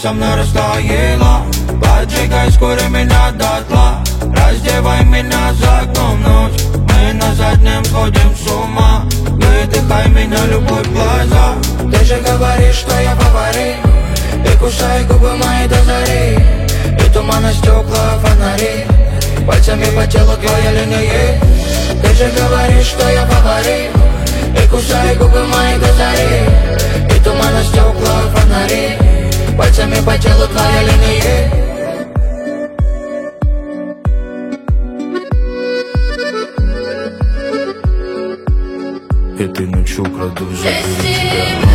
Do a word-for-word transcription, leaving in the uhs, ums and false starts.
со мной растаяла. Поджигай скоро меня дотла, раздевай меня за окном ночь. Мы на заднем сходим с ума, выдыхай меня любовь в глаза. Ты же говоришь, что я фаворит, и кусай губы мои до зари. И тумана стекла, фонари, пальцами по телу твоя линии. Ты же говоришь, что я фаворит, и кусай губы мои до зари. И тумана стекла, фонари, пальцами по телу твоя линии. Этой ночью украду, заберу тебя.